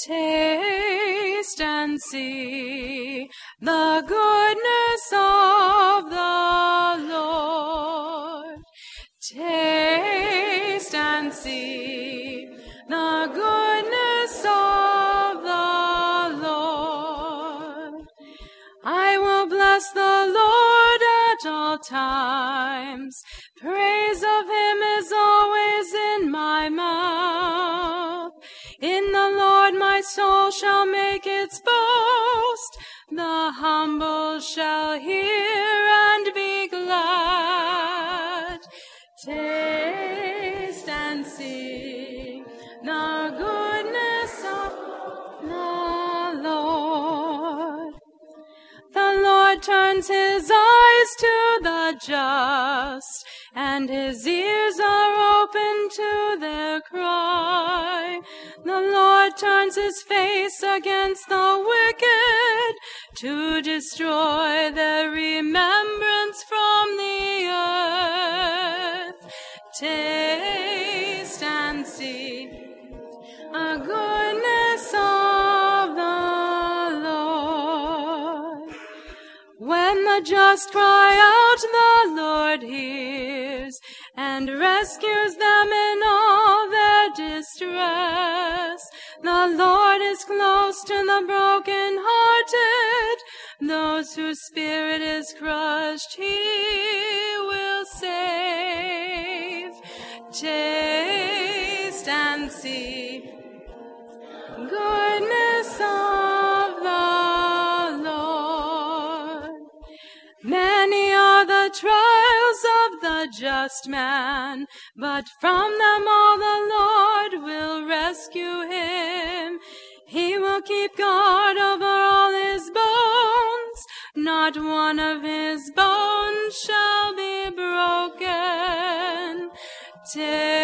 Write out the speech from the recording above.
Taste and see the goodness of the Lord. Taste and see the goodness of the Lord. I will bless the Lord at all times. Praise of him is always in my mouth. In the Lord my soul shall make its boast. The humble shall hear and be glad. Taste and see the goodness of the Lord. The Lord turns his eyes to the just, and his ears are open to their cry. The Lord turns his face against the wicked, to destroy their remembrance from the earth. Taste and see a goodness of the Lord. When the just cry out, the Lord hears and rescues them in all their distress. The Lord is close to the broken-hearted. Those whose spirit is crushed, he will save. Taste and see goodness of the Lord. Many are the trials of the just man, but from them all the Lord will rescue him. He will keep guard over all his bones. Not one of his bones shall be broken.